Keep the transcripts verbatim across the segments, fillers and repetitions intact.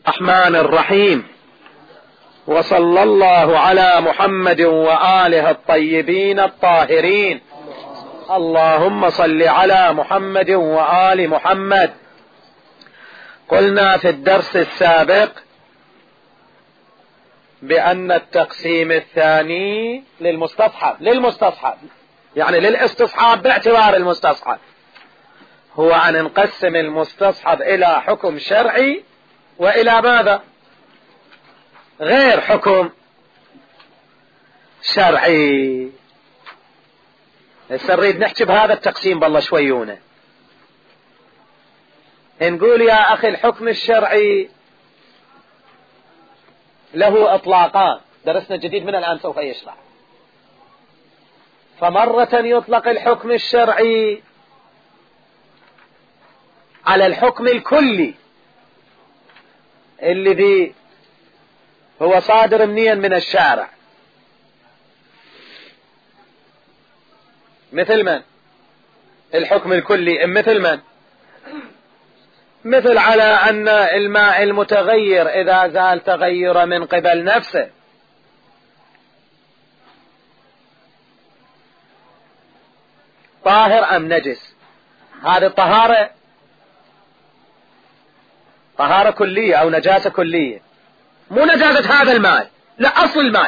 الرحمن الرحيم، وصلى الله على محمد وآله الطيبين الطاهرين. اللهم صل على محمد وآل محمد. قلنا في الدرس السابق بأن التقسيم الثاني للمستصحب للمستصحب يعني للاستصحاب باعتبار المستصحب هو أن نقسم المستصحب إلى حكم شرعي وإلى ماذا؟ غير حكم شرعي. هسه نريد نحكي بهذا التقسيم بالله شويونه. نقول يا أخي الحكم الشرعي له إطلاقان، درسنا جديد من الآن سوف يشرح. فمرة يطلق الحكم الشرعي على الحكم الكلي الذي هو صادر منين من الشارع، مثل من؟ الحكم الكلي مثل من؟ مثل على أن الماء المتغير إذا زال تغير من قبل نفسه طاهر أم نجس. هذه الطهارة طهارة كلية أو نجاسة كلية، مو نجاسة هذا الماء، لا أصل الماء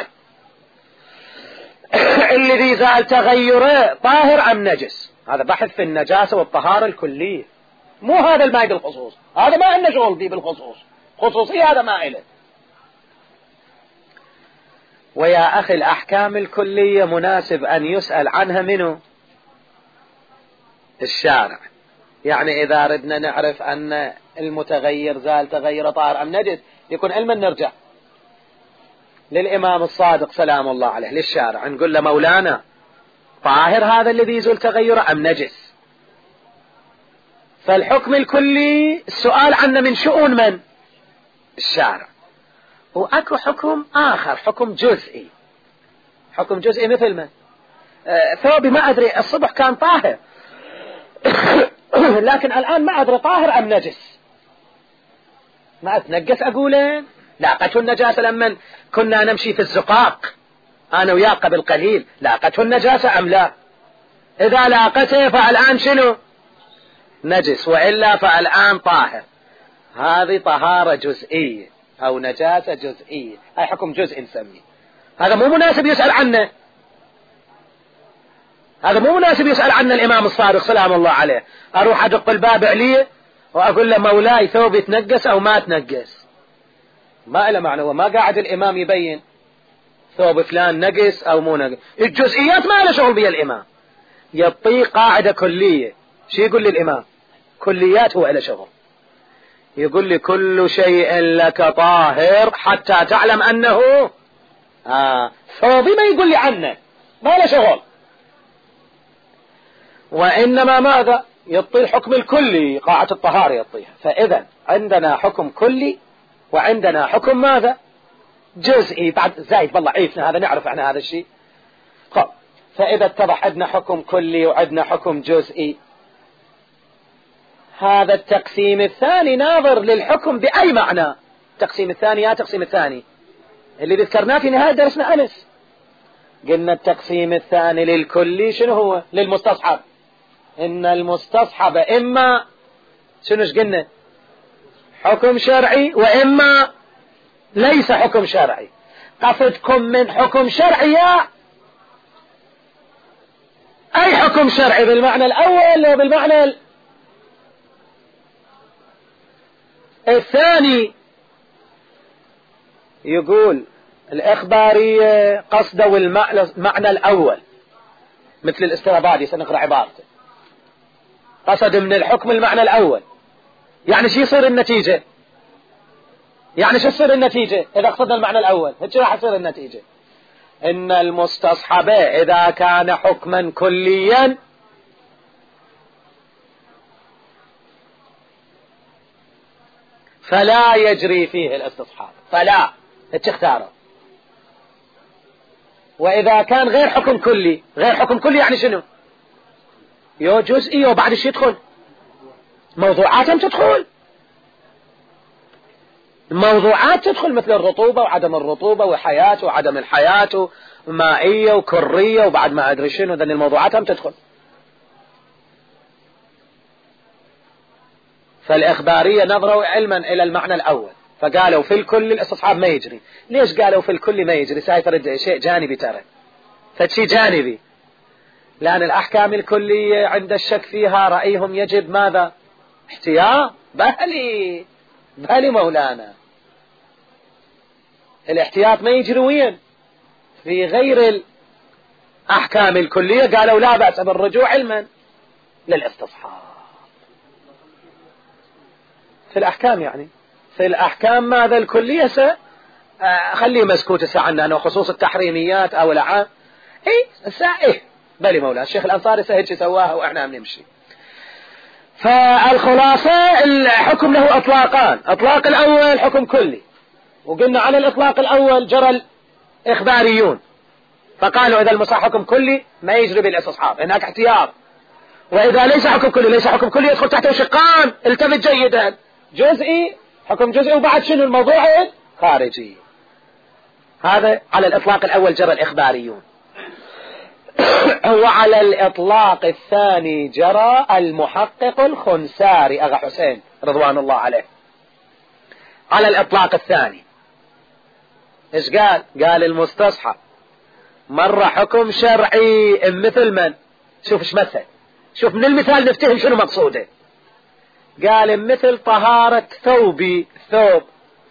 الذي زال تغيره طاهر أم نجس. هذا بحث في النجاسة والطهارة الكلية، مو هذا الماء بالخصوص، هذا ما عندنا شغل به بالخصوص، خصوصي هذا ما إله. ويا أخي الأحكام الكلية مناسب أن يسأل عنها منه الشارع. يعني إذا ردنا نعرف أن المتغير زال تغير طاهر أم نجس، يكون علما نرجع للإمام الصادق سلام الله عليه للشارع نقول له مولانا طاهر هذا الذي يزول تغيره أم نجس. فالحكم الكلي السؤال عنه من شؤون من؟ الشارع. وأكو حكم آخر، حكم جزئي. حكم جزئي مثل من؟ آه ثوبي ما أدري الصبح كان طاهر لكن الآن ما أدري طاهر أم نجس، ما أتنقص أقوله لاقته النجاسة لما كنا نمشي في الزقاق أنا وياه قبل قليل، لاقته النجاسة أم لا؟ إذا لاقته فالآن شنو؟ نجس، وإلا فالآن طاهر. هذه طهارة جزئية أو نجاسة جزئية، أي حكم جزئي نسميه. هذا مو مناسب يسأل عنه، هذا مو مناسب يسأل عنه الإمام الصادق سلام الله عليه. أروح أدق الباب عليه وأقول له مولاي ثوبي تنقص أو ما تنقص، ما إله معنى. هو ما قاعد الإمام يبين ثوب فلان نقص أو مو نقص، الجزئيات ما له شغل بها الإمام. يعطي قاعدة كلية، شو يقول لي الإمام؟ كليات هو له شغل. يقول لي كل شيء لك طاهر حتى تعلم أنه آه ثوبي، ما يقول لي عنه، ما له شغل. وإنما ماذا؟ يعطي الحكم الكلي، قاعدة الطهارة يعطيها. فإذا عندنا حكم كلي وعندنا حكم ماذا؟ جزئي. بعد زايد والله عيفنا هذا، نعرف عن هذا الشيء. طب فإذا اتضح عندنا حكم كلي وعندنا حكم جزئي، هذا التقسيم الثاني ناظر للحكم بأي معنى؟ التقسيم الثاني يا تقسيم الثاني اللي ذكرناه في نهاية درسنا أمس، قلنا التقسيم الثاني للكلي شنو هو؟ للمستصحب. إن المستصحب إما شنو قلنا؟ حكم شرعي وإما ليس حكم شرعي. قصدكم من حكم شرعي أي حكم شرعي بالمعنى الأول وبالمعنى الثاني؟ يقول الإخبارية قصدوا المعنى الأول، مثل الاسترابادي سنقرأ عبارته، قصد من الحكم المعنى الأول. يعني شو يصير النتيجة؟ يعني شو تصير النتيجة إذا قصدنا المعنى الأول؟ هيك راح تصير النتيجة إن المستصحب إذا كان حكما كليا فلا يجري فيه الاستصحاب، فلا هيك اختاره. وإذا كان غير حكم كلي، غير حكم كلي يعني شنو؟ يو جزئي وبعد شي يدخل موضوعاتهم تدخل. موضوعات تدخل مثل الرطوبة وعدم الرطوبة وحياة وعدم الحياة ومائية وكرية وبعد ما أدري شنو، ذن الموضوعات هم تدخل. فالإخبارية نظروا علما إلى المعنى الأول فقالوا في الكل الاستصحاب ما يجري. ليش قالوا في الكل ما يجري؟ سايفرد شيء جانبي ترى، فشي جانبي، لأن الأحكام الكلية عند الشك فيها رأيهم يجب ماذا؟ احتياط. بهلي بهلي مولانا، الاحتياط ما يجري وين؟ في غير الأحكام الكلية قالوا لا بأس بالرجوع علما للاستصحاب. في الأحكام يعني في الأحكام ماذا الكلية س خليه مسكوت الساعة عنه وخصوص التحريميات أو العام. إيه الساعة إيه بلي مولانا الشيخ الأنصاري سهل سواها وإحنا عم نمشي. فالخلاصة الحكم له أطلاقان، أطلاق الأول حكم كلي، وقلنا على الإطلاق الأول جرى الإخباريون فقالوا إذا المصح حكم كلي ما يجري بالاستصحاب، هناك احتياط. وإذا ليس حكم كلي ليس حكم كلي يدخل تحته شقان، التفت جيدا، جزئي حكم جزئي وبعد شنو الموضوع خارجي. هذا على الإطلاق الأول جرى الإخباريون. وعلى الإطلاق الثاني جرى المحقق الخنساري أغا حسين رضوان الله عليه. على الإطلاق الثاني إيش قال؟ قال المستصحب مرة حكم شرعي مثل من؟ شوف إيش مثل، شوف من المثال نفتهم شنو مقصوده. قال مثل طهارة ثوبي ثوب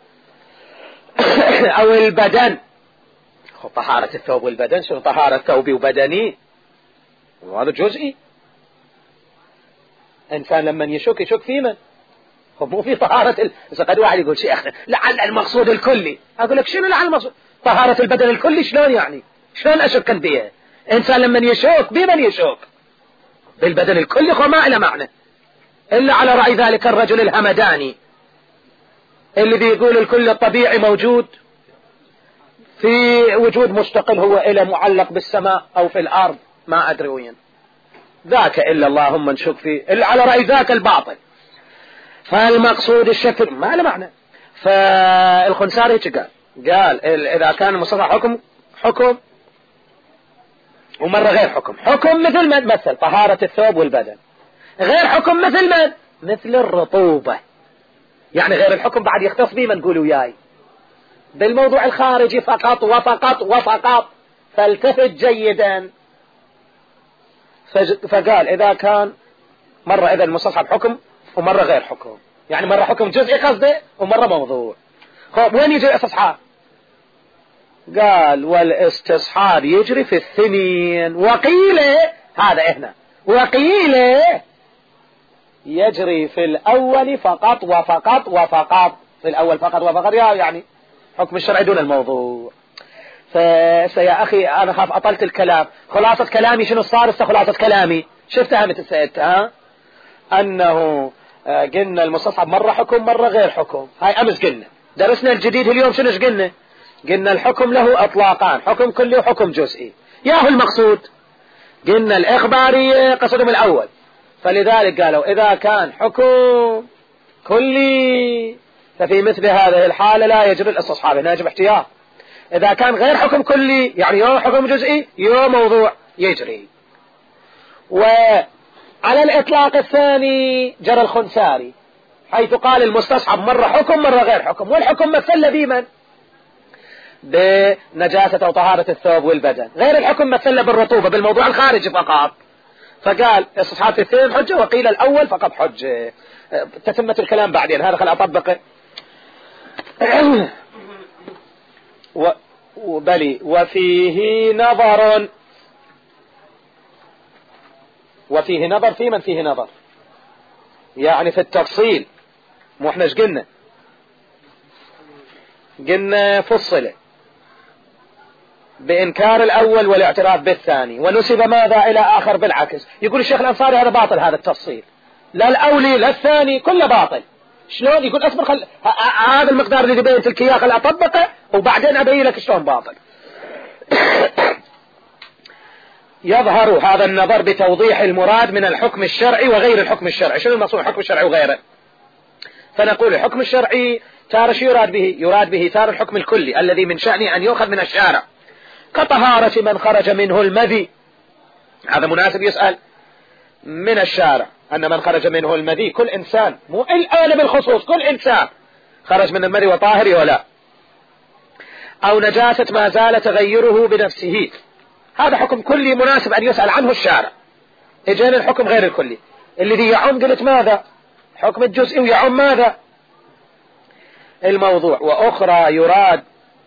أو البدن. طهارة الثوب والبدن شنو؟ طهارة ثوبي وبدني وهذا جزئي. إنسان لما يشك يشك في من؟ مو في طهارة ال... إذا قد واحد يقول شيء أخي لعل المقصود الكلي، أقول لك شنو لعل المقصود؟ طهارة البدن الكلي شلون يعني؟ شلون أشك بها؟ إنسان لما يشك بمن يشك؟ بالبدن الكلي هو ما له معنى إلا على رأي ذلك الرجل الهمداني اللي بيقول الكل الطبيعي موجود في وجود مستقل هو إلى معلق بالسماء أو في الأرض ما أدري وين ذاك إلا اللهم نشك فيه إلا على رأي ذاك الباطل. فالمقصود الشك ما له معنى. فالخنساري قال قال إذا كان المصطلح حكم حكم ومرة غير حكم، حكم مثل ما مثل طهارة الثوب والبدن، غير حكم مثل من؟ مثل الرطوبة. يعني غير الحكم بعد يختص به من نقول وياي بالموضوع الخارجي فقط وفقط وفقط، فالتفت جيدا. فقال إذا كان مرة إذا المستصحب حكم ومرة غير حكم، يعني مرة حكم جزئي قصده ومرة موضوع. خب وين يجري الاستصحاب؟ قال والاستصحاب يجري في الثنين، وقيل هذا هنا وقيل يجري في الأول فقط وفقط وفقط، في الأول فقط وفقط يعني حكم الشرع دون الموضوع. فيا أخي أنا خاف أطلت الكلام، خلاصة كلامي شنو صار؟ خلاصة كلامي شفتها متى سألت ها أنه قلنا المستصحب مرة حكم مرة غير حكم. هاي أمس قلنا درسنا الجديد اليوم شنو قلنا؟ قلنا الحكم له أطلاقان، حكم كلي وحكم جزئي. ياهو المقصود قلنا الإخبارية قصدهم الأول، فلذلك قالوا إذا كان حكم كلي ففي مثل هذه الحالة لا يجب الاستصحاب، هنا يجب احتياط. إذا كان غير حكم كلي يعني يوم حكم جزئي يوم موضوع يجري. وعلى الإطلاق الثاني جرى الخنساري حيث قال المستصحب مرة حكم مرة غير حكم، والحكم مثل بمن؟ بنجاسة أو طهارة الثوب والبدن، غير الحكم مثل بالرطوبة بالموضوع الخارجي فقط. فقال استصحاب في الثاني حجة وقيل الأول فقط حجة. تتمة الكلام بعدين، هذا خل أطبقه. وبلي وفيه نظر، وفيه نظر في من فيه نظر يعني في التفصيل. مو احنا ايش قلنا؟ قلنا فصله بإنكار الأول والاعتراف بالثاني، ونسب ماذا إلى آخر بالعكس. يقول الشيخ الأنصاري هذا باطل هذا التفصيل، لا الأولي لا الثاني كله باطل. شلون؟ يقول أصبر خل... هذا المقدار اللي بينت لك إياه خل أطبقه وبعدين أبين لك شلون باطل. يظهر هذا النظر بتوضيح المراد من الحكم الشرعي وغير الحكم الشرعي. شنو المقصود الحكم الشرعي وغيره؟ فنقول الحكم الشرعي تارة شو يراد به؟ يراد به تارة الحكم الكلي الذي من شأنه أن يؤخذ من الشارع، كطهارة من خرج منه المذي. هذا مناسب يسأل من الشارع أن من خرج منه المذي كل إنسان، مو الآن بالخصوص، كل إنسان خرج من المذي وطاهر ولا، أو نجاسة ما زال تغيره بنفسه. هذا حكم كلي مناسب أن يسأل عنه الشارع. إجينا الحكم غير الكلي الذي يعم، قلت ماذا؟ حكم الجزئي ويعم ماذا؟ الموضوع. وأخرى يراد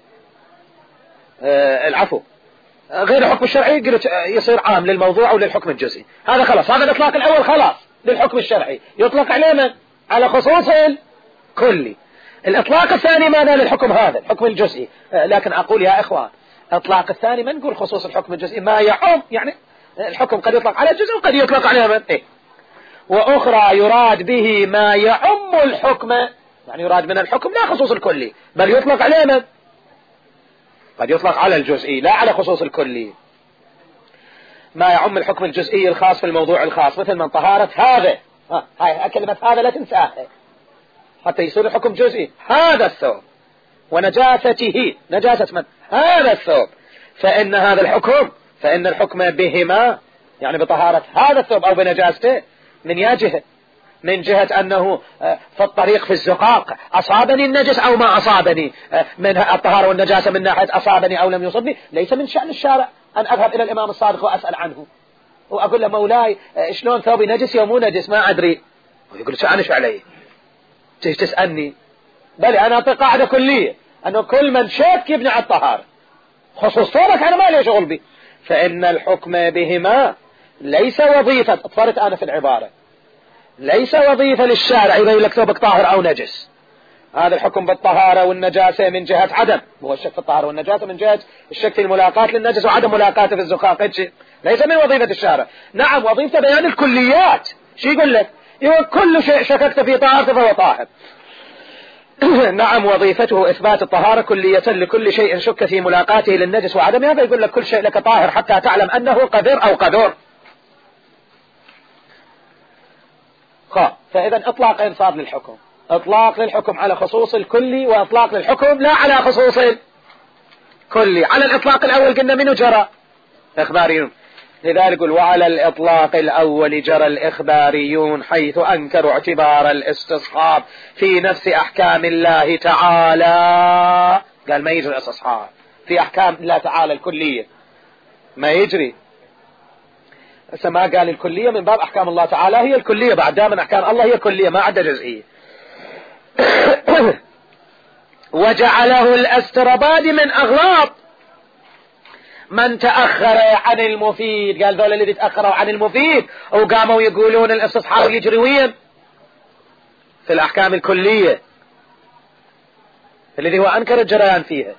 آه العفو غير الحكم الشرعي، قلت يصير عام للموضوع وللحكم الجزئي. هذا خلاص، هذا الإطلاق الأول خلاص للحكم الشرعي، يطلق عليه من؟ على خصوص الكلي. الإطلاق الثاني ماذا؟ للحكم هذا الحكم الجزئي. آه لكن أقول يا إخوان، إطلاق الثاني ما نقول خصوص الحكم الجزئي، ما يعم، يعني الحكم قد يطلق على الجزء وقد يطلق عليه من؟ إيه؟ وأخرى يراد به ما يعم الحكم، يعني يراد من الحكم لا خصوص الكلي، بل يطلق عليه من؟ قد يطلق على الجزئي لا على خصوص الكلي. ما يعم الحكم الجزئي الخاص في الموضوع الخاص، مثل من طهارة هذا، ها هاي كلمة هذا لا تنساها حتى يصير الحكم جزئي، هذا الثوب، ونجاسته، نجاسة من؟ هذا الثوب، فإن هذا الحكم فإن الحكم بهما، يعني بطهارة هذا الثوب أو بنجاسته، من يا جهة، من جهة أنه في الطريق في الزقاق أصابني النجس أو ما أصابني، من الطهارة والنجاسة من ناحية أصابني أو لم يصبني، ليس من شأن الشارع أن أذهب إلى الإمام الصادق وأسأل عنه وأقول له مولاي شلون ثوبي نجس يوم مو نجس ما أدري، ويقول شأنش علي تيجي تسألني. بل أنا أعطي قاعدة كلية أنه كل من شك يبني على الطهارة، خصوص ثوبك أنا ما لي شغل بي، فإن الحكم بهما ليس وظيفة، اضطرت أنا في العبارة، ليس وظيفة للشارع يبين لك ثوبك طاهر أو نجس. هذا الحكم بالطهارة والنجاسة من جهة عدم، هو الشك في الطهارة والنجاسة من جهة الشك في الملاقاة للنجس وعدم ملاقاته في الزقاق، ليس من وظيفة الشارع. نعم وظيفة بيان الكليات، شو يقول لك؟ يقول كل شيء شككت في طهارته فهو طاهر. نعم وظيفته إثبات الطهارة كلية لكل شيء شك في ملاقاته للنجس وعدم، هذا يقول لك كل شيء لك طاهر حتى تعلم أنه قدر أو قدر. فإذا إطلاق إنصاب للحكم، إطلاق للحكم على خصوص الكلي، وإطلاق للحكم لا على خصوص الكلي. على الإطلاق الأول قلنا منه جرى إخباريون، لذلك يقول وعلى الإطلاق الأول جرى الإخباريون حيث أنكروا اعتبار الاستصحاب في نفس أحكام الله تعالى. قال ما يجري الاستصحاب في أحكام الله تعالى الكلية، ما يجري. ما قال الكلية من باب أحكام الله تعالى هي الكلية، بعد دائما أحكام الله هي كلية ما عدا جزئية. وجعله الاستربادي من أغلاط من تأخر عن المفيد، قال ذول الذي تأخروا عن المفيد وقاموا يقولون الاستصحاب يجري وين؟ في الأحكام الكلية الذي هو أنكر الجريان فيها،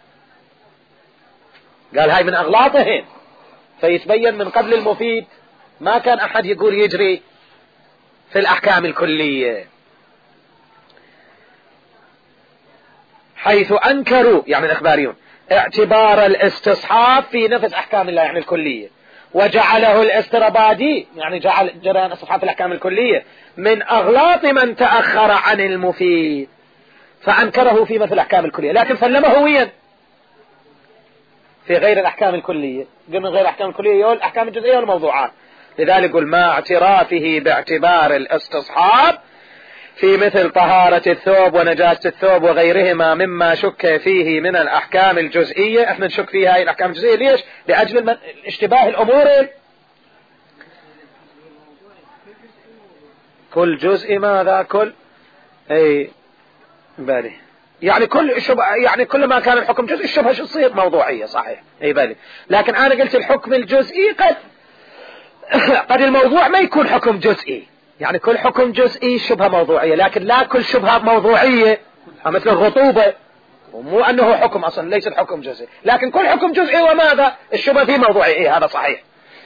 قال هاي من أغلاطهم. فيتبين من قبل المفيد ما كان أحد يقول يجري في الأحكام الكلية، حيث أنكروا يعني الإخباريون اعتبار الاستصحاب في نفس أحكام الله يعني الكلية، وجعله الاستربادي يعني جعل جريان الاستصحاب في الأحكام الكلية من أغلاط من تأخر عن المفيد، فأنكره في مثل الأحكام الكلية، لكن سلمه وين؟ في غير الأحكام الكلية. قل من غير الأحكام الكلية يقول الأحكام الجزئية والموضوعات. لذلك يقول ما اعترافه باعتبار الاستصحاب في مثل طهارة الثوب ونجاسة الثوب وغيرهما مما شك فيه من الأحكام الجزئية. احنا نشك فيها هاي الأحكام الجزئية ليش؟ لأجل اشتباه الأمور، كل جزء ماذا كل اي بالي يعني كل شبه، يعني كل ما كان الحكم جزئي الشبهة شو تصير موضوعية صحيح اي بالي. لكن انا قلت الحكم الجزئي قد قد الموضوع ما يكون حكم جزئي، يعني كل حكم جزئي شبهة موضوعية، لكن لا كل شبهة موضوعية مثل الرطوبة ومو انه حكم اصلا ليس الحكم جزئي، لكن كل حكم جزئي وماذا الشبهة فيه موضوعية. إيه هذا صحيح.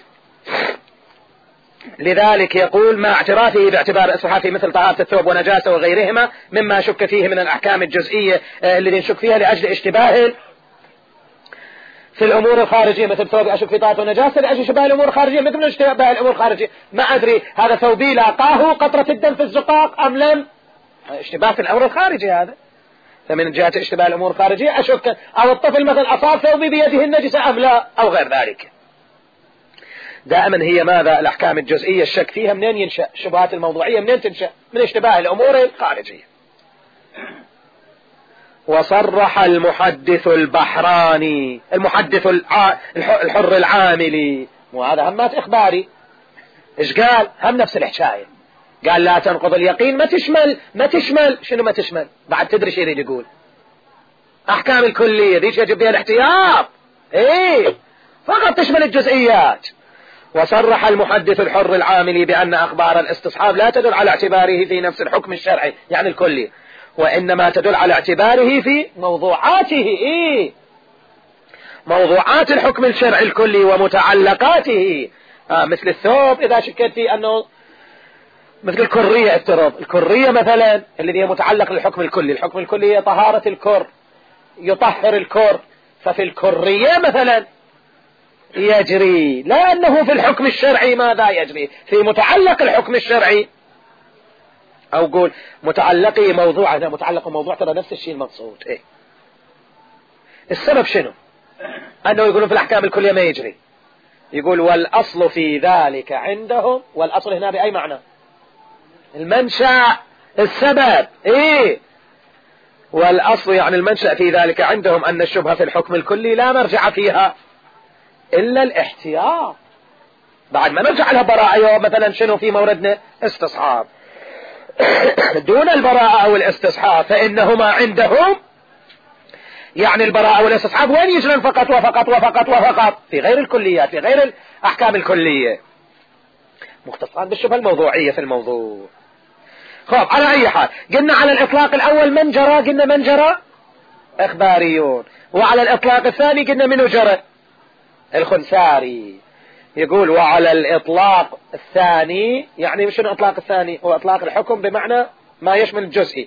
لذلك يقول مع اعترافه باعتبار الاستصحاب في مثل طهارة الثوب ونجاسة وغيرهما مما شك فيه من الأحكام الجزئية الذي نشك فيها لأجل اشتباه في الأمور الخارجية، مثل ثوب أشك في طهارة ونجاسة لأجل اشتباه الأمور الخارجية، مثل اشتباه الأمور الخارجية ما أدري هذا ثوبي لاقاه قطرة الدم في الزقاق أم لم، اشتباه في الأمر الخارجي هذا فمن جهة اشتباه الأمور الخارجية أشك، أو الطفل مثلا أصاب ثوبي بيده النجسة أم لا، أو غير ذلك. دائما هي ماذا؟ الأحكام الجزئية الشك فيها منين ينشأ؟ الشبهات الموضوعية منين تنشأ؟ من اشتباه الأمور الخارجية. وصرح المحدث البحراني، المحدث الع... الحر العاملي، وهذا همات إخباري، إيش قال؟ هم نفس الحكاية، قال لا تنقض اليقين، ما تشمل ما تشمل شنو ما تشمل؟ بعد تدري شو يريد يقول؟ أحكام الكلية ذيش يجب بها الاحتياط، إيه فقط تشمل الجزئيات. وصرح المحدث الحر العاملي بأن أخبار الاستصحاب لا تدل على اعتباره في نفس الحكم الشرعي يعني الكلي، وإنما تدل على اعتباره في موضوعاته، إيه موضوعات الحكم الشرعي الكلي ومتعلقاته. آه مثل الثوب إذا شكت فيه أنه مثل الكرية، افترض الكرية مثلا الذي هي متعلق للحكم الكلي، الحكم الكلي هي طهارة الكر، يطهر الكر، ففي الكرية مثلا يجري، لأنه في الحكم الشرعي ماذا يجري؟ في متعلق الحكم الشرعي، أو قول متعلقي موضوع، هذا متعلق موضوع ترى نفس الشيء المقصود. إيه السبب شنو؟ أنه يقولون في الأحكام الكلية ما يجري، يقول والأصل في ذلك عندهم، والأصل هنا بأي معنى؟ المنشأ، السبب، إيه والأصل يعني المنشأ في ذلك عندهم أن الشبهة في الحكم الكلي لا مرجع فيها إلا الاحتياط. بعد ما نرجع لها براءة مثلا شنو في موردنا؟ استصحاب. دون البراءة أو الاستصحاب فإنهما عندهم يعني البراءة والاستصحاب وين يجرون؟ فقط وفقط وفقط وفقط في غير الكليات، في غير الأحكام الكلية، مختصرا بالشبهة الموضوعية في الموضوع. خب على أي حال قلنا على الإطلاق الأول من جرى، قلنا من جرى إخباريون، وعلى الإطلاق الثاني قلنا منو جرى؟ الخنساري. يقول وعلى الإطلاق الثاني يعني مش الإطلاق الثاني، هو إطلاق الحكم بمعنى ما يشمل الجزئي.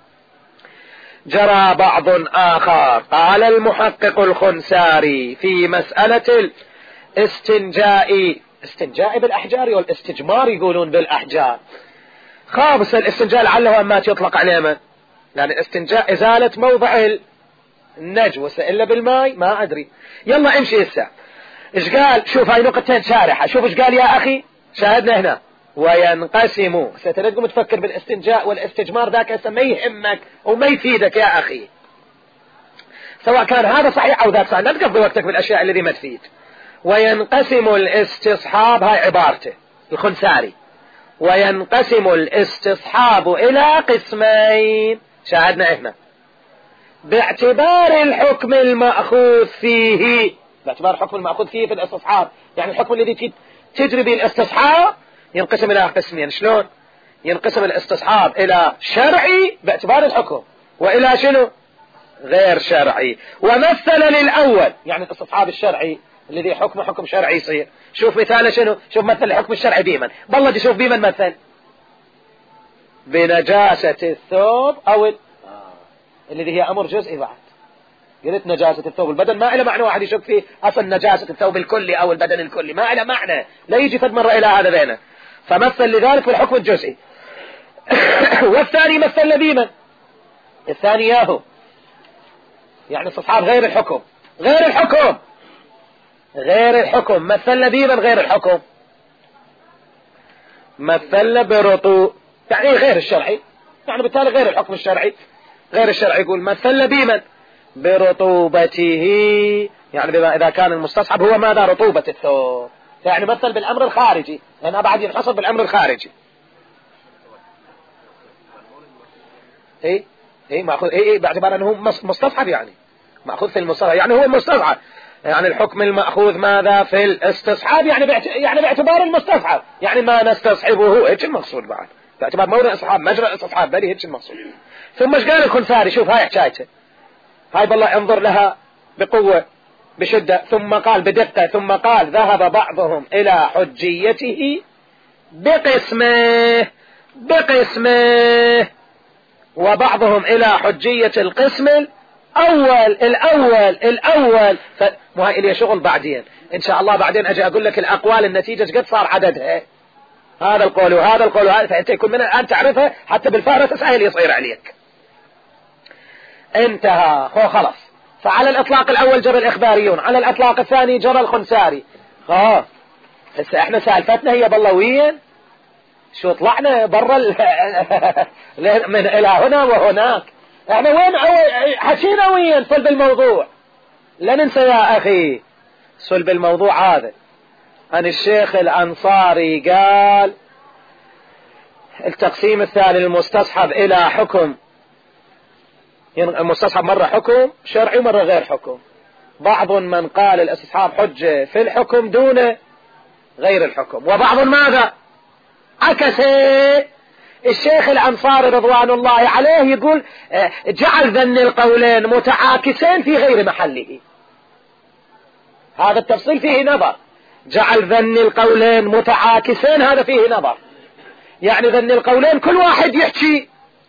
جرى بعض آخر، قال المحقق الخنساري في مسألة الاستنجاء، استنجاء بالأحجار والاستجمار يقولون بالأحجار. خابس الاستنجاء لعله أما يطلق عليه من؟ لأن الاستنجاء إزالة موضع النجوى إلا بالماء، ما أدري. يلا امشي هسه. إيش قال؟ شوف هاي نقطتين شارحة، شوف إيش قال يا أخي، شاهدنا هنا وينقسم. ستريدكم تفكر بالاستنجاء والاستجمار ذاك هسه ما يهمك وما يفيدك يا أخي، سواء كان هذا صحيح أو ذاك صحيح، لا تقضي وقتك بالأشياء الذي ما تفيد. وينقسم الاستصحاب، هاي عبارته الخنساري، وينقسم الاستصحاب إلى قسمين، شاهدنا هنا باعتبار الحكم المأخوذ فيه، باعتبار الحكم المأخوذ فيه في الاستصحاب، يعني الحكم الذي تجري به الاستصحاب ينقسم إلى قسمين. شلون؟ ينقسم الاستصحاب إلى شرعي باعتبار الحكم، وإلى شنو؟ غير شرعي. ومثل للأول يعني الاستصحاب الشرعي الذي حكمه حكم شرعي يصير. شوف مثال شنو؟ شوف مثل الحكم الشرعي بيمن، بالله شوف بيمن مثل بنجاسة الثوب أو ال... آه. الذي هي أمر جزئي. بعد قلت نجاسة الثوب البدن ما إلى معنى واحد يشك فيه، أصل نجاسة الثوب الكلي أو البدن الكلي ما إلى معنى، لا يجي فد مرة إلى هذا بينه، فمثل لذلك في الحكم الجزئي. والثاني مثل بيمن، الثاني ياهو يعني استصحاب غير الحكم، غير الحكم غير الحكم مثل بيمن غير الحكم، مثل برطو يعني غير الشرعي، يعني بالتالي غير الحكم الشرعي، غير الشرعي. يقول مثل بيمن برطوبته، يعني بما إذا كان المستصحب هو ماذا؟ رطوبة الثوب، يعني مثل بالأمر الخارجي، لأنه بعد ينحصر بالأمر الخارجي. إيه إيه مأخذ إيه إيه باعتبار أنه مستصحب، يعني مأخذ في المستصحب، يعني هو مستصحب، يعني الحكم المأخوذ ماذا؟ في الاستصحاب، يعني باعت... يعني باعتبار المستصحب، يعني ما نستصحبه، هيك المقصود بعد باعتبار مورد الاستصحاب، مجرى الاستصحاب، بل هيك المقصود. ثم ايش قال الخنساري؟ شوف هاي حكايته، هاي بالله انظر لها بقوة بشدة. ثم قال بدقة، ثم قال ذهب بعضهم إلى حجيته بقسمه بقسمه وبعضهم إلى حجية القسم الأول الأول الأول فما إلي شغل بعدين إن شاء الله، بعدين أجي أقول لك الأقوال النتيجة قد صار عددها، هذا القول وهذا القول وهذا، فأنت يكون من الآن تعرفها حتى بالفارة سهل يصير عليك. انتهى هو خلص. فعلى الإطلاق الأول جرى الإخباريون، على الإطلاق الثاني جرى الخنساري. اه هسه احنا سالفتنا هي بالله وين شو طلعنا برا من إلى هنا وهناك. احنا وين حكينا وين صلب الموضوع. لا ننسى يا أخي صلب الموضوع هذا. أن الشيخ الأنصاري قال التقسيم الثاني المستصحب إلى حكم، يعني المستصحب مرة حكم شرعي ومرة غير حكم. بعض من قال الاستصحاب حجة في الحكم دون غير الحكم، وبعض ماذا عكس. الشيخ الأنصاري رضوان الله عليه يقول جعل ذن القولين متعاكسين في غير محله. هذا التفصيل فيه نظر. جعل ذن القولين متعاكسين هذا فيه نظر، يعني ذن القولين كل واحد يحكي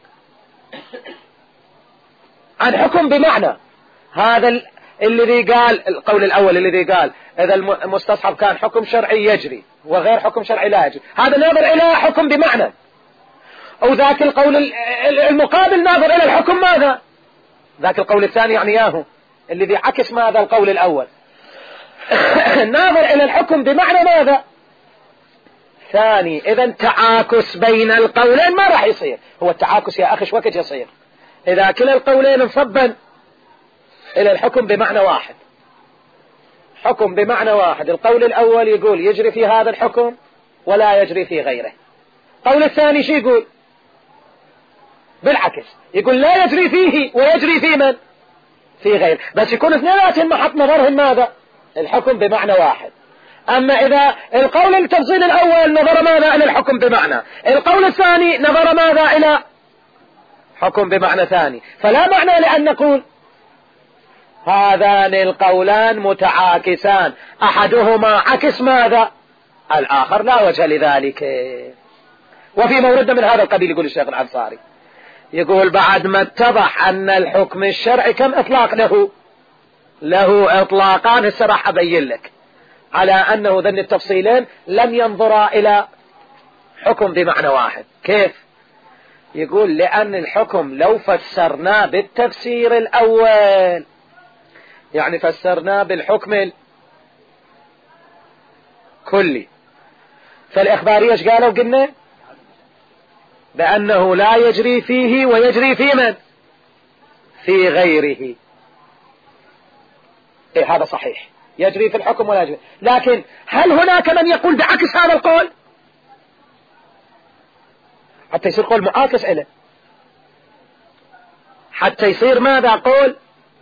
عن حكم بمعنى. هذا الذي قال القول الأول الذي قال إذا المستصحب كان حكم شرعي يجري وغير حكم شرعي لا يجري، هذا ناظر إلى حكم بمعنى. أو ذاك القول المقابل ناظر إلى الحكم ماذا، ذاك القول الثاني يعني ياهو الذي عكس ماذا القول الأول ناظر إلى الحكم بمعنى ماذا ثاني. إذا تعاكس بين القولين ما راح يصير. هو التعاكس يا أخي وقت يصير إذا كلا القولين انصبا إلى الحكم بمعنى واحد. حكم بمعنى واحد، القول الأول يقول يجري في هذا الحكم ولا يجري في غيره. القول الثاني شو يقول بالعكس، يقول لا يجري فيه ويجري في من في غيره، بس يكون اثنين محط نظرهم ماذا الحكم بمعنى واحد. أما إذا القول التفصيل الأول نظر ماذا إلى الحكم بمعنى، القول الثاني نظر ماذا إلى حكم بمعنى ثاني، فلا معنى لأن نقول هذان القولان متعاكسان أحدهما عكس ماذا الآخر، لا وجه لذلك. وفي مورد من هذا القبيل يقول الشيخ الأنصاري، يقول بعد ما اتضح أن الحكم الشرعي كم إطلاق له له إطلاقان. هسه راح أبين لك على أنه ذن التفصيلين لم ينظرا إلى حكم بمعنى واحد. كيف؟ يقول لأن الحكم لو فسرناه بالتفسير الأول، يعني فسرناه بالحكم الكلي، فالإخبارية ايش قالوا قلنا بأنه لا يجري فيه ويجري في من في غيره. إيه هذا صحيح، يجري في الحكم ولا يجري. لكن هل هناك من يقول بعكس هذا القول حتى يصير قول معاكس له، حتى يصير ماذا قول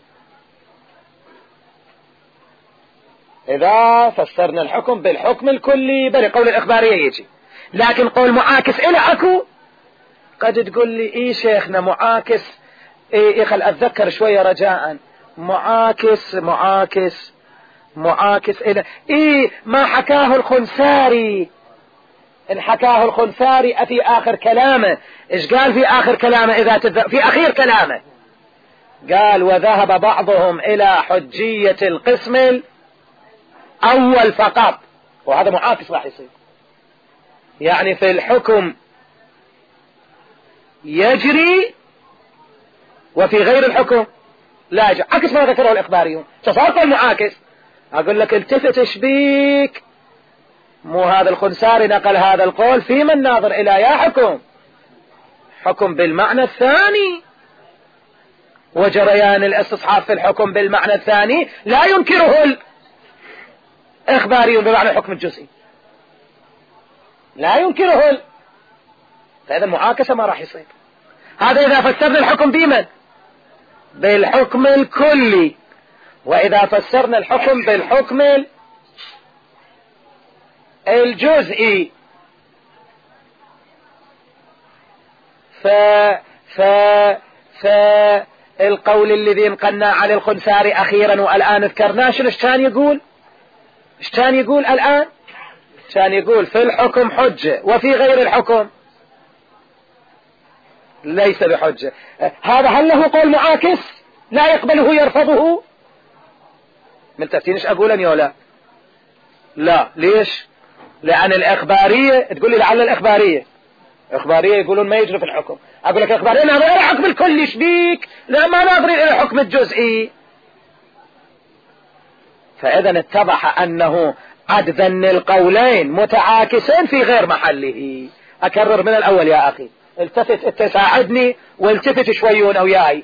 إذا فسرنا الحكم بالحكم الكلي بل قول الإخبارية يجي، لكن قول معاكس إله أكو. قد تقول لي إيه شيخنا معاكس، إيه, إيه خل أتذكر شوية رجاء. معاكس معاكس معاكس إله إيه ما حكاه الخنساري. إن حكاه الخنساري في آخر كلامه إيش قال في آخر كلامه إذا تذ... في أخير كلامه قال وذهب بعضهم إلى حجية القسم الأول فقط، وهذا معاكس راح يصير، يعني في الحكم يجري وفي غير الحكم لا يجري، عكس ما ذكره الإخباريون. تصارف المعاكس أقول لك التفت شبيك، مو هذا الخنساري نقل هذا القول في من ناظر إلى يا حكم حكم بالمعنى الثاني، وجريان الاستصحاب في الحكم بالمعنى الثاني لا ينكره الإخباريون بمعنى الحكم الجزئي، لا ينكره ال... فإذا المعاكسة ما راح يصير. هذا إذا فسرنا الحكم بمن بالحكم الكلي، وإذا فسرنا الحكم بالحكم الجزئي ف ف ف القول الذي نقلنا على الخنساري أخيرا والآن ذكرناه شنو كان يقول ايش كان يقول الآن؟ كان يقول في الحكم حجة وفي غير الحكم ليس بحجة. هذا هل له قول معاكس لا يقبله يرفضه؟ من تفتينش أقول يا لا لا. ليش؟ لأن الإخبارية تقول لي لعل الإخبارية إخبارية يقولون ما يجري في الحكم، أقول لك الإخبارية ناظرين إلى الحكم الكلي، شبيك؟ لا ما ناظرين إلى الحكم الجزئي. فإذا اتضح أنه عد ذن القولين متعاكسين في غير محله. أكرر من الأول يا أخي، التفت تساعدني والتفت شويون وياي.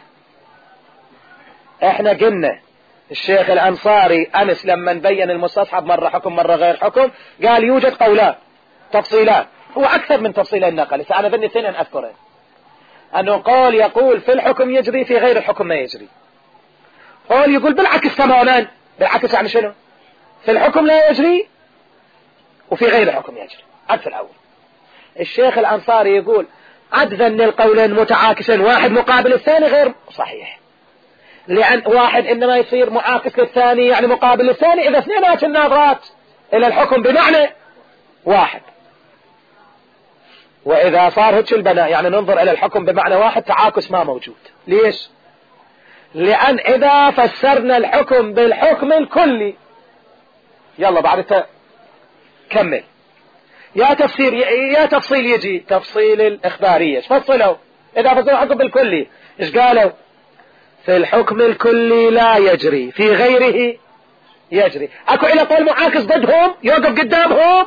احنا قلنا الشيخ الأنصاري أمس لما نبين المستصحب مرة حكم مرة غير حكم قال يوجد قولان تفصيلان، هو أكثر من تفصيلين نقل، فأنا ذني اثنين أذكره. أنه قول يقول في الحكم يجري، في غير الحكم ما يجري. قول يقول بالعكس تماما، بالعكس يعني شنو؟ في الحكم لا يجري وفي غير الحكم يجري، عكس الأول. الشيخ الأنصاري يقول عد ذن القولين متعاكسين، واحد مقابل الثاني غير صحيح، لأن واحد إنما يصير معاكس للثاني يعني مقابل للثاني إذا اثنينات الناظرات إلى الحكم بمعنى واحد، وإذا صار هيك البناء يعني ننظر إلى الحكم بمعنى واحد تعاكس ما موجود. ليش؟ لأن إذا فسرنا الحكم بالحكم الكلي، يلا بعد كمل يا تفسير يا تفصيل، يجي تفصيل الإخبارية ايش فصلوا؟ إذا فصلوا الحكم بالكلي ايش قالوا؟ في الحكم الكلي لا يجري، في غيره يجري. اكو إلى قول معاكس ضدهم يوقف قدامهم؟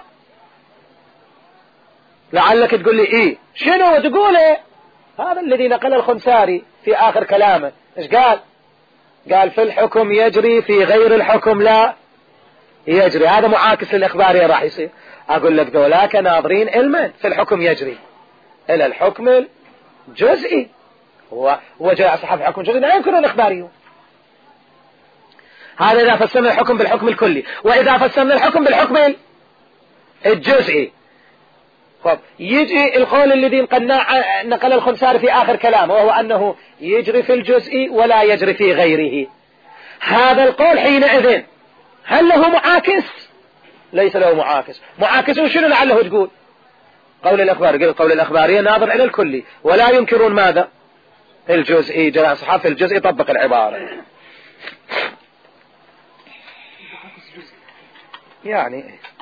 لعلك تقول لي ايه شنو تقوله؟ هذا الذي نقل الخنساري في آخر كلامه ايش قال؟ قال في الحكم يجري، في غير الحكم لا يجري. هذا معاكس للإخبارية راح يصير. أقول لك ذولاك ناظرين علما في الحكم يجري إلى الحكم الجزئي، وجاء أصحاب الحكم الجزئي لا يمكن الإخباري. هذا إذا فسرنا الحكم بالحكم الكلي، وإذا فسرنا الحكم بالحكم الجزئي. طب يجي القول الذي نقل الخنساري في آخر كلامه، وهو أنه يجري في الجزئي ولا يجري في غيره. هذا القول حينئذ هل له معاكس؟ ليس له معاكس. معاكس وشنو لعله تقول؟ قول الأخبار، قل قول الأخبارية ناظر إلى الكلي ولا ينكرون ماذا؟ الجزئي. جاء أصحاب في الجزئي طبق العبارة يعني.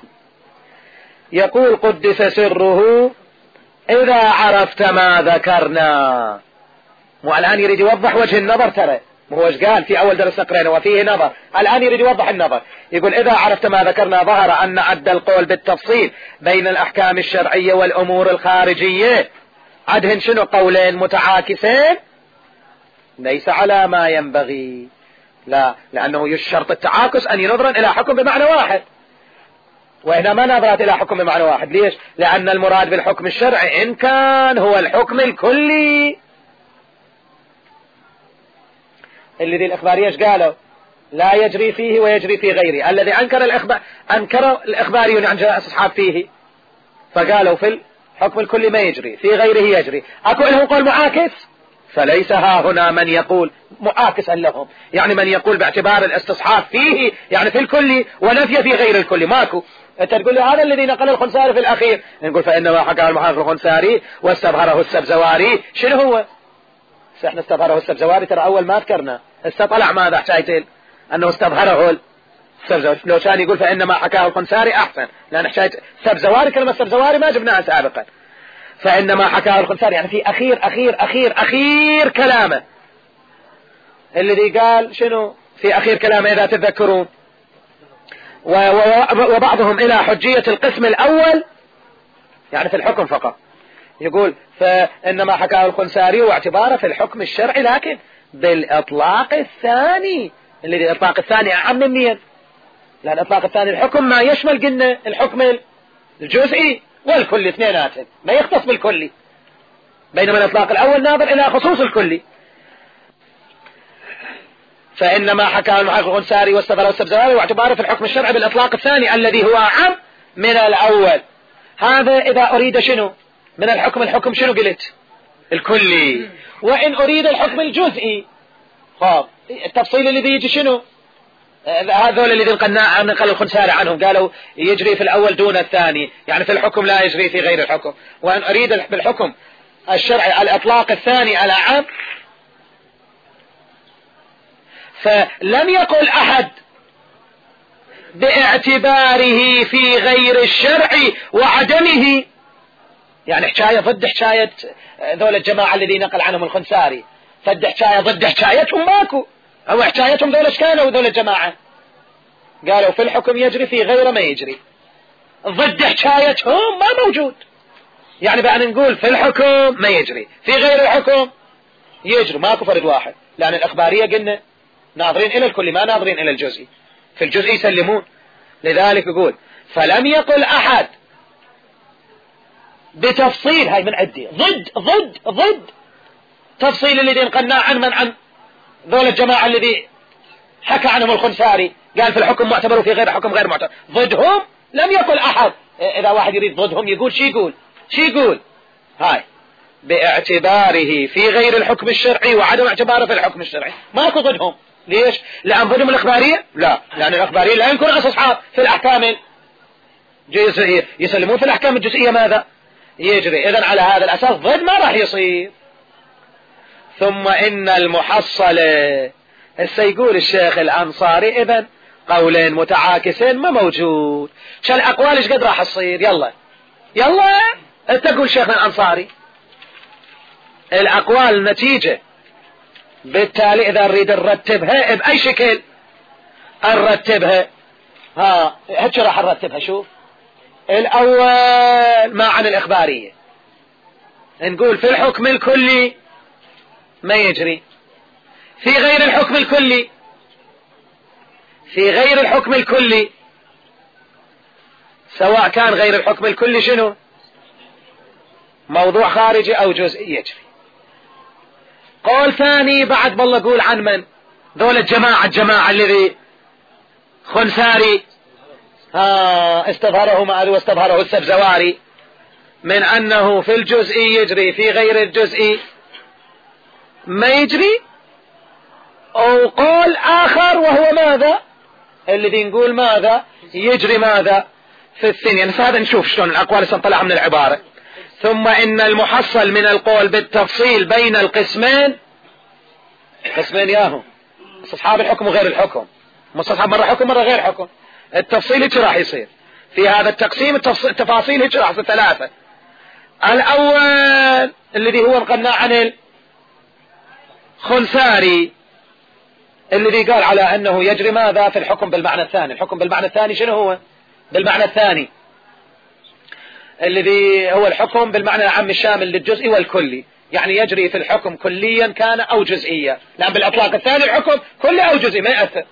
يقول قدس سره إذا عرفت ما ذكرنا. والآن يريد يوضح وجه النظر، ترى هو ايش قال في أول درس قرينا وفيه نظر، الآن يريد يوضح النظر. يقول إذا عرفت ما ذكرنا ظهر أن عد القول بالتفصيل بين الأحكام الشرعية والأمور الخارجية عدهن شنو؟ قولين متعاكسين ليس على ما ينبغي. لا، لأنه يشترط التعاكس أن ينظر إلى حكم بمعنى واحد، وهنا ما نظرت إلى حكم بمعنى واحد. ليش؟ لأن المراد بالحكم الشرعي إن كان هو الحكم الكلي الذي الإخبارية ايش قالوا؟ لا يجري فيه ويجري في غيره. الذي أنكر الإخبار أنكر الإخباريون عن جاء أصحاب فيه، فقالوا في الحكم الكلي ما يجري، في غيره يجري. أكو لهم قول معاكس؟ فليس ها هنا من يقول معاكسا لهم، يعني من يقول باعتبار الاستصحاب فيه يعني في الكلي ونفي في غير الكلي. ماكو. انت تقول لي هذا الذي نقل الخنساري في الأخير، نقول فإنما حكى المحافظ الخنساري واستظهره السبزواري. شنو هو؟ احنا استظهره السبزواري ترى أول ما ذكرنا، استطلع ماذا حكايتين أنه استظهره السبزواري. لو كان يقول فإنما حكاه الخنساري أحسن، لأن حكاية سبزواري كلمة سبزواري ما جبناها سابقا. فإنما حكاه الخنساري يعني في أخير أخير أخير أخير كلامه، الذي قال شنو في أخير كلامه إذا تذكرون؟ وبعضهم إلى حجية القسم الأول يعني في الحكم فقط، يقول فإنما حكاه الخنساري واعتباره في الحكم الشرعي، لكن بالإطلاق الثاني. الذي الإطلاق الثاني أعم منين؟ لأن الإطلاق الثاني الحكم ما يشمل قلنا الحكم الجزئي والكلي اثنينات، ما يختص بالكلي، بينما الإطلاق الأول ناظر إلى خصوص الكلي. فإنما حكاه المحقق الخنساري واستظهره السبزواري واعتباره في الحكم الشرعي بالإطلاق الثاني الذي هو أعم من الأول. هذا إذا أريد شنو من الحكم؟ الحكم شنو قلت؟ الكلي. وإن أريد الحكم الجزئي، خب التفصيل الذي يجي شنو؟ هذول الذي نقل الخنساري عنهم قالوا يجري في الأول دون الثاني، يعني في الحكم لا يجري في غير الحكم. وإن أريد بالحكم الشرعي الإطلاق الثاني الأعم، فلم يقل أحد باعتباره في غير الشرع وعدمه يعني حكاية ضد حكاية ذول الجماعة الذي نقل عنهم الخنساري، فد حكاية ضد حكايتهم ماكو، أو حكايتهم ذول ايش كانوا ذول الجماعة؟ قالوا في الحكم يجري، في غيره ما يجري. ضد حكايتهم ما موجود، يعني بأن نقول في الحكم ما يجري، في غير الحكم يجري، ماكو فرد واحد، لأن الأخبارية قلنا ناظرين إلى الكل ما ناظرين إلى الجزئي، في الجزئي يسلمون. لذلك يقول فلم يقل أحد بتفصيل، هاي من عدي ضد ضد ضد تفصيل الذي نقلنا عن من عن ذول الجماعة الذي حكى عنهم الخنساري، قال في الحكم معتبر وفي غير الحكم غير معتبر. ضدهم لم يقل أحد. إذا واحد يريد ضدهم يقول شي يقول شي يقول هاي باعتباره في غير الحكم الشرعي وعدم اعتباره في الحكم الشرعي، ماكو ضدهم. ليش؟ لأن ضدهم الإخبارية؟ لا، لأن الإخبارية لا يمكن استصحاب في الأحكام الجزئية، يسلمون في الأحكام الجزئية ماذا؟ يجري. إذن على هذا الأساس ضد ما راح يصير. ثم إن المحصل، هسه يقول الشيخ الأنصاري إذن قولين متعاكسين ما موجود، شو الأقوال ايش قد راح تصير؟ يلا يلا انت قول شيخنا الأنصاري الأقوال نتيجة، بالتالي إذا نريد نرتبها بأي شكل نرتبها. ها هيك راح نرتبها. شوف الأول ما عن الإخبارية، نقول في الحكم الكلي ما يجري، في غير الحكم الكلي، في غير الحكم الكلي سواء كان غير الحكم الكلي شنو؟ موضوع خارجي أو جزئي يجري. قول ثاني بعد بالله قول عن من؟ ذول الجماعة الجماعة الذي خنساري ها استظهره ماذا واستظهره السبزواري من أنه في الجزئي يجري، في غير الجزئي ما يجري. أو قول آخر وهو ماذا؟ الذي نقول ماذا؟ يجري ماذا؟ في الثانية. يعني هذا نشوف شلون الأقوال سنطلع من العبارة. ثم إن المحصل من القول بالتفصيل بين القسمين، قسمين ياهم استصحاب الحكم وغير الحكم، مستصحاب مرة حكم مرة غير حكم، التفصيل هيك راح يصير في هذا التقسيم. التفاصيل هيك راح تصير ثلاثة. الأول الذي هو نقلنا عن الخنساري الذي قال على أنه يجري ماذا في الحكم بالمعنى الثاني. الحكم بالمعنى الثاني شنو هو؟ بالمعنى الثاني الذي هو الحكم بالمعنى العام الشامل للجزئي والكلي، يعني يجري في الحكم كليا كان أو جزئيا، لأن بالإطلاق الثاني الحكم كلي أو جزئي ما يأثر.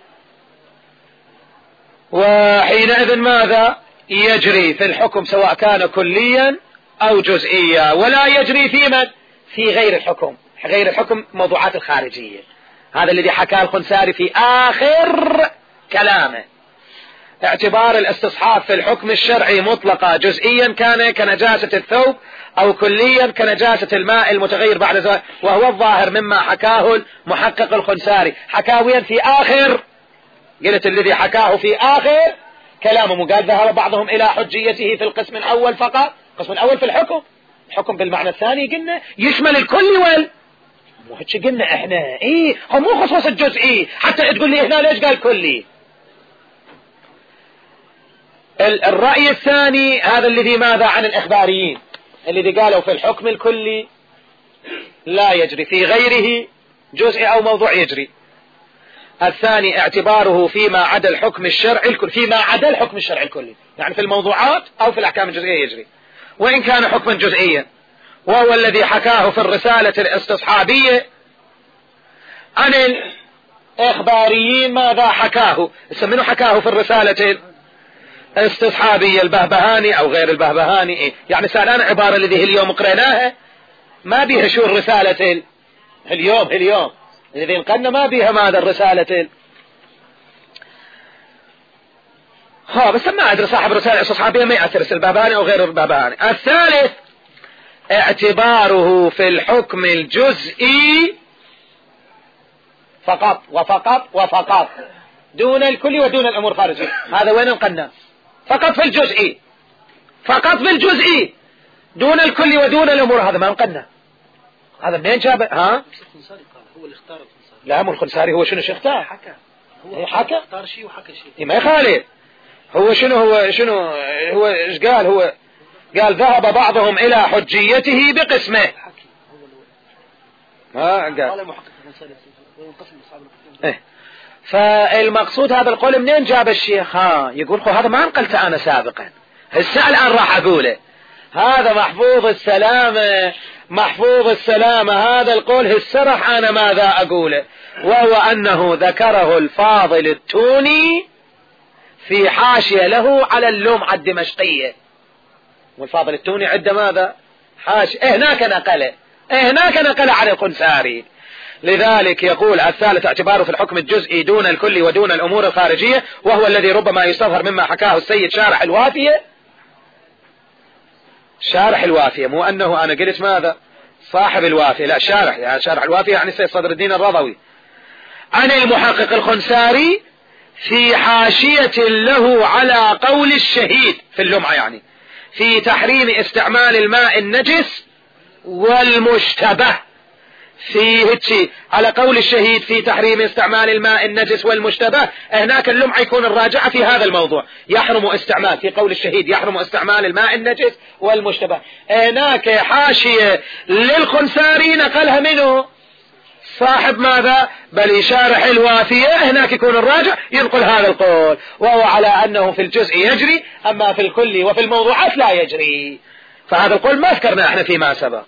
وحينئذ ماذا؟ يجري في الحكم سواء كان كليا أو جزئيا، ولا يجري في من؟ في غير الحكم. غير الحكم موضوعات الخارجية، هذا الذي حكاه الخنساري في آخر كلامه. اعتبار الاستصحاب في الحكم الشرعي مطلقة جزئيا كان كنجاسة الثوب أو كليا كنجاسة الماء المتغير بعد زوال، وهو الظاهر مما حكاه المحقق الخنساري حكاويا في آخر، قلت الذي حكاه في آخر كلامه. وقال ذهب بعضهم إلى حجيته في القسم الأول فقط. القسم الأول في الحكم، الحكم بالمعنى الثاني قلنا يشمل الكل وال مو هيك قلنا احنا ايه، هو مو خصوص الجزئي حتى تقول لي هنا ليش قال كلي. الرأي الثاني هذا الذي ماذا عن الإخباريين الذي قالوا في الحكم الكلي لا يجري، في غيره جزء أو موضوع يجري. الثاني اعتباره فيما عدا الحكم الشرعي الكلي، فيما عدا الحكم الشرعي الكلي، يعني في الموضوعات أو في الأحكام الجزئية يجري وإن كان حكما جزئيا، وهو الذي حكاه في الرسالة الاستصحابية عن الإخباريين. ماذا حكاه؟ منو حكاه في الرسالة الاستصحابية؟ البهبهاني أو غير البهبهاني. إيه؟ يعني سألان عبارة الذي اليوم قريناها ما بيها شو الرسالة اليوم اليوم الذي نقلنا ما بيها ماذا الرسالة ال... ها بس ما أدري صاحب الرسالة الاستصحابية ما يأثر البهبهاني أو غير البهبهاني. الثالث اعتباره في الحكم الجزئي فقط وفقط وفقط دون الكل ودون الأمور الخارجية. هذا وين نقلنا؟ فقط في الجزئي، فقط في الجزئي دون الكل ودون الأمور. هذا ما نقلنا، هذا منين جاب؟ ها هو اللي اختار الخنساري. لا مو الخنساري، هو شنو شو اختار؟ حكى هو حكى اختار شيء وحكى شيء. ما يخالف. هو شنو هو شنو هو ايش قال؟ هو قال ذهب بعضهم إلى حجيته بقسمه. ها قال إيه. فالمقصود هذا القول منين جاب الشيخ؟ ها يقول هذا ما نقلته أنا سابقا، هسه الآن راح أقوله. هذا محفوظ السلامة، محفوظ السلامة هذا القول هسه راح أنا ماذا أقوله، وهو أنه ذكره الفاضل التوني في حاشية له على اللمعة الدمشقية. والفاضل التوني عنده ماذا؟ حاشية إيه هناك نقله، إيه هناك نقله عن القنساري. لذلك يقول الثالث اعتباره في الحكم الجزئي دون الكل ودون الأمور الخارجية، وهو الذي ربما يستظهر مما حكاه السيد شارح الوافية. شارح الوافية، مو أنه أنا قلت ماذا صاحب الوافية، لا شارح، يعني شارح الوافية يعني السيد صدر الدين الرضوي، عن المحقق الخنساري في حاشية له على قول الشهيد في اللمعة، يعني في تحريم استعمال الماء النجس والمشتبه، في هتشي على قول الشهيد في تحريم استعمال الماء النجس والمشتبه. هناك اللمعة يكون الراجعة في هذا الموضوع، يحرم استعمال في قول الشهيد يحرم استعمال الماء النجس والمشتبه. هناك حاشية للخنساري نقلها منه صاحب ماذا بل شارح الوافية، هناك يكون الراجع ينقل هذا القول، وهو على أنه في الجزء يجري، أما في الكل وفي الموضوعات لا يجري. فهذا القول ما ذكرنا احنا فيما سبق.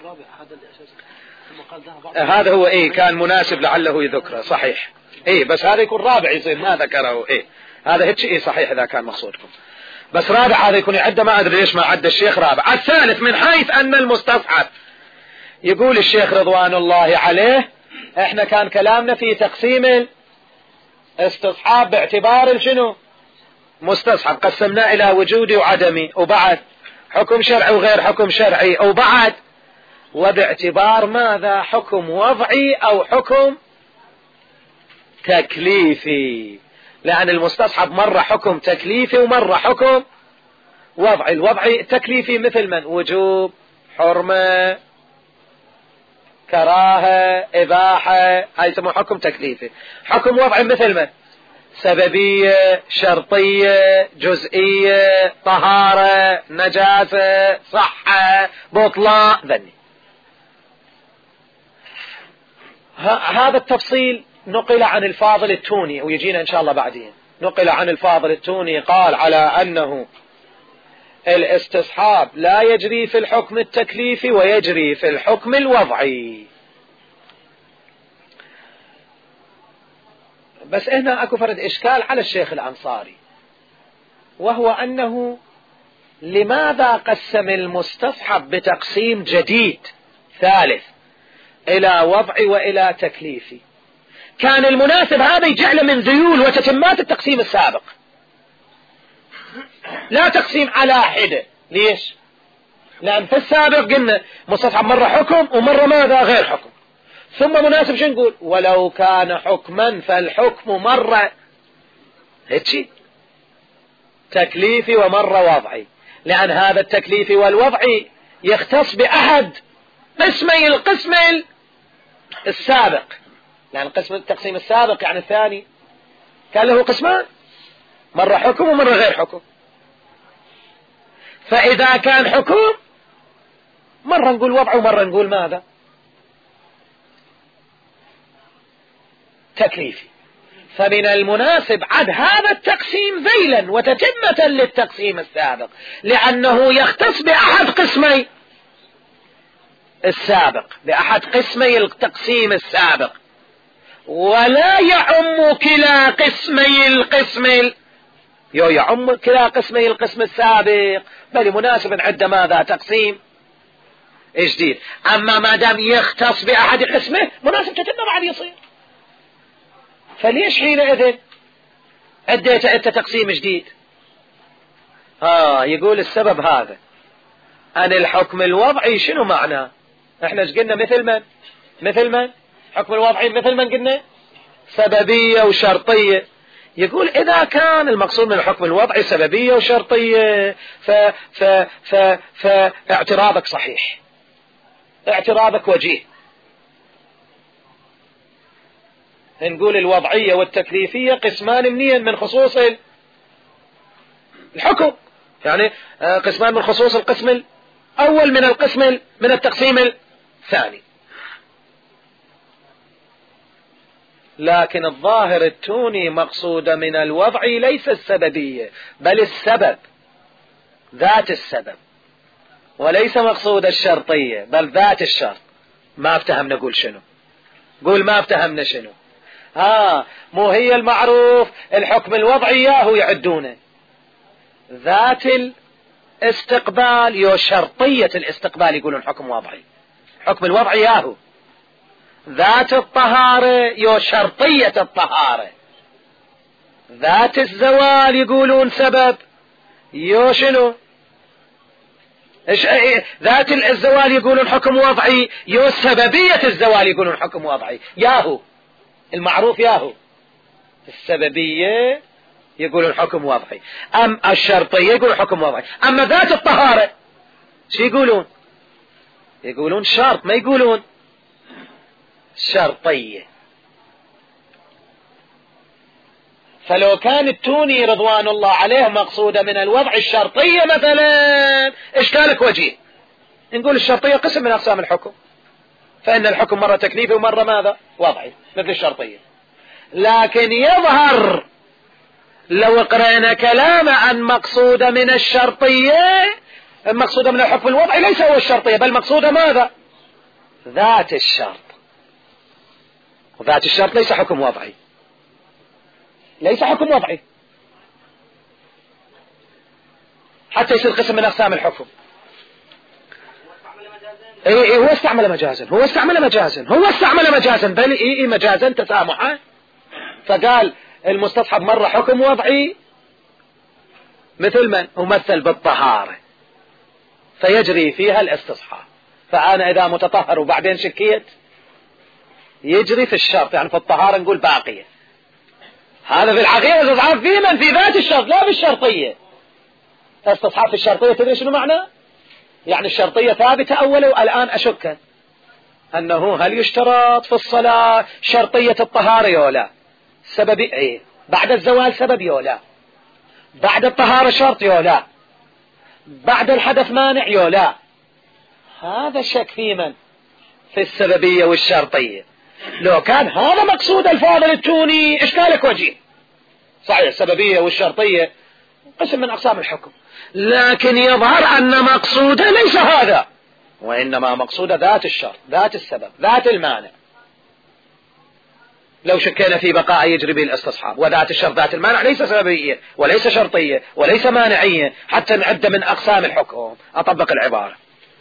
هذا هو ايه كان مناسب لعله يذكره صحيح، ايه بس هذا يكون رابع يصير ما ذكره، ايه هذا هيك ايه صحيح اذا كان مقصودكم، بس رابع هذا يكون يعد، ما ادري ليش ما عد الشيخ رابع. الثالث من حيث ان المستصحب، يقول الشيخ رضوان الله عليه احنا كان كلامنا في تقسيم الاستصحاب باعتبار الشنو مستصحب، قسمناه الى وجودي وعدمي، وبعد حكم شرعي وغير حكم شرعي، وبعد وباعتبار ماذا حكم وضعي او حكم تكليفي، لأن المستصحب مرة حكم تكليفي ومرة حكم وضعي. الوضعي تكليفي مثل من وجوب، حرمة، كراهة، إباحة، هاي يسموه حكم تكليفي. حكم وضعي مثل من سببية، شرطية، جزئية، طهارة، نجاسة، صحة، بطلان، ذني. هذا التفصيل نقل عن الفاضل التوني ويجينا إن شاء الله بعدين. نقل عن الفاضل التوني قال على أنه الاستصحاب لا يجري في الحكم التكليفي ويجري في الحكم الوضعي. بس هنا أكو فرد إشكال على الشيخ الأنصاري، وهو أنه لماذا قسم المستصحب بتقسيم جديد ثالث إلى وضعي وإلى تكليفي؟ كان المناسب هذا يجعل من ذيول وتتمات التقسيم السابق، لا تقسيم على حدة. ليش؟ لأن في السابق قلنا مستصحب مرة حكم ومرة ماذا غير حكم، ثم مناسب شو نقول ولو كان حكما فالحكم مرة هيك تكليفي ومرة وضعي، لأن هذا التكليفي والوضعي يختص بأحد قسمي القسم السابق، لأن قسم التقسيم السابق يعني الثاني كان له قسمان، مرة حكم ومرة غير حكم. فإذا كان حكم مرة نقول وضع ومرة نقول ماذا تكليفي، فمن المناسب عد هذا التقسيم ذيلا وتتمة للتقسيم السابق، لأنه يختص بأحد قسمي السابق، بأحد قسمي التقسيم السابق، ولا يعم كلا قسمي القسم ال... يو يعم كلا قسمي القسم السابق، بل مناسب عند ماذا تقسيم جديد. أما ما دام يختص بأحد قسمه مناسب تتم بعد يصير، فليش حينئذ أديت أنت تقسيم جديد؟ ها يقول السبب هذا أن الحكم الوضعي شنو معناه؟ احنا ايش قلنا مثل من مثل من حكم الوضعي مثل من قلنا سببية وشرطية. يقول إذا كان المقصود من الحكم الوضعي سببية وشرطية ف ف ف فاعتراضك صحيح، اعتراضك وجيه. نقول الوضعية والتكليفية قسمان منين من خصوص الحكم، يعني قسمان من خصوص القسم الأول من القسم من التقسيم الثاني. لكن الظاهر التوني مقصود من الوضع ليس السببية بل السبب ذات السبب، وليس مقصود الشرطية بل ذات الشرط. ما افتهم نقول شنو؟ قول ما افتهمنا شنو؟ ها مو هي المعروف الحكم الوضعي ياهو يعدونه ذات الاستقبال يو شرطية الاستقبال يقولون حكم وضعي. حكم الوضعي ياهو ذات الطهارة يو شرطية الطهارة. ذات الزوال يقولون سبب يو شنو؟ ذات الزوال يقولون حكم وضعي يو سببية الزوال يقولون حكم وضعي. ياهو المعروف ياهو السببية يقولون حكم وضعي، أم الشرطية يقولون حكم وضعي. أما ذات الطهارة شو يقولون؟ يقولون شرط، ما يقولون شرطية. فلو كان التوني رضوان الله عليه مقصودة من الوضع الشرطية مثلا اشكالك وجيه، نقول الشرطية قسم من أقسام الحكم، فإن الحكم مرة تكليفي ومرة ماذا؟ وضعي مثل الشرطية. لكن يظهر لو قرأنا كلام عن مقصودة من الشرطية، المقصودة من الحكم الوضعي ليس هو الشرطية بل مقصودة ماذا؟ ذات الشرط. وذات الشرط ليس حكم وضعي، ليس حكم وضعي حتى يصير قسم من أقسام الحكم. إيه إيه هو استعمل مجازا، هو استعمل مجازا، هو استعمل مجازا بل إيه إيه مجازا تسامحا. فقال المستصحب مرة حكم وضعي مثل من ممثل بالطهارة فيجري فيها الاستصحاب، فأنا إذا متطهر وبعدين شكيت يجري في الشرط، يعني في الطهارة نقول باقية. هذا في الحقيقة استصحاب في من في ذات الشرط لا بالشرطية. استصحاب في الشرطية تدري شنو معنى؟ يعني الشرطية ثابتة أولا والآن أشك أنه هل يشترط في الصلاة شرطية الطهارة يولا سبب إيه؟ بعد الزوال سبب يولا، بعد الطهارة شرط يولا، بعد الحدث مانع يولا. هذا الشك في من؟ في السببية والشرطية. لو كان هذا مقصود الفاضل التوني إشكالك وجيه، صحيح السببية والشرطية قسم من أقسام الحكم، لكن يظهر أن مقصوده ليس هذا، وإنما مقصود ذات الشرط ذات السبب ذات المانع. لو شكينا في بقاء يجري به الاستصحاب، وذات الشرط ذات المانع ليس سببية وليس شرطية وليس مانعية حتى نعد من أقسام الحكم. أطبق العبارة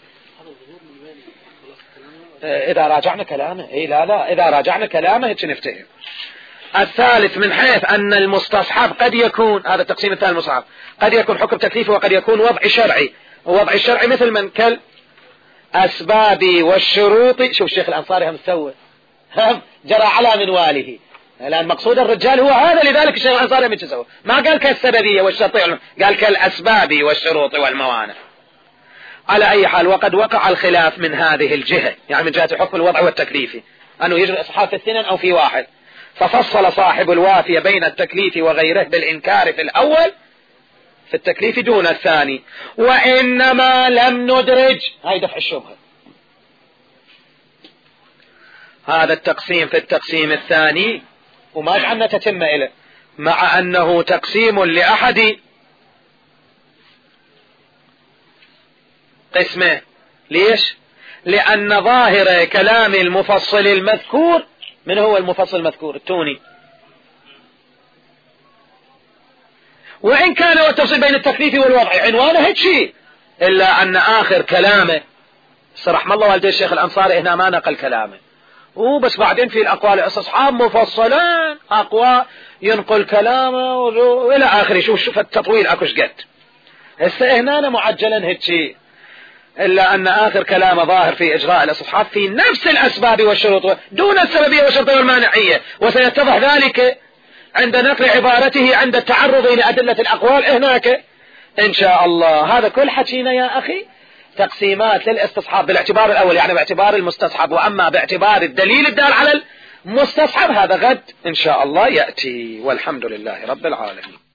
إذا راجعنا كلامه. إيه لا لا إذا راجعنا كلامه هيك نفتهم. الثالث من حيث أن المستصحب قد يكون، هذا التقسيم الثاني المستصحب قد يكون حكم تكليفي وقد يكون وضع شرعي. ووضع الشرعي مثل من كالأسباب والشروط. شوف الشيخ الأنصاري هم سوى هم جرى على منواله، لأن مقصود الرجال هو هذا، لذلك الشيخ الأنصاري هم سوى ما قال كالسببية والشرطية، قال كالأسباب والشروط والموانع. على أي حال وقد وقع الخلاف من هذه الجهة، يعني من جهة حكم الوضع والتكليفي أنه يجري الإصحاب في اثنين أو في واحد، ففصل صاحب الوافية بين التكليف وغيره بالإنكار في الأول في التكليف دون الثاني، وإنما لم ندرج هاي دفع الشبهة. هذا التقسيم في التقسيم الثاني وما جعلنا تتم إليه، مع أنه تقسيم لأحد قسمه. ليش؟ لأن ظاهر كلام المفصل المذكور، من هو المفصل المذكور؟ التوني. وإن كان والتفصيل بين التكليف والوضع عنوانه هيك شيء، إلا أن آخر كلامه رحمه الله والدي الشيخ الأنصاري هنا ما نقل كلامه، وبس بعدين في الأقوال الاستصحاب مفصلان أقوى ينقل كلامه وإلى آخره. شوف شوف التطويل أكوش قد هسه هنا معجلا هيك شيء، إلا أن آخر كلام ظاهر في إجراء الاستصحاب في نفس الأسباب والشروط دون السببية والشرطية والمانعية، وسيتضح ذلك عند نقل عبارته عند التعرض إلى أدلة الأقوال هناك إن شاء الله. هذا كل حكينا يا أخي تقسيمات للاستصحاب بالاعتبار الأول، يعني باعتبار المستصحب، وأما باعتبار الدليل الدال على المستصحب هذا غد إن شاء الله يأتي، والحمد لله رب العالمين.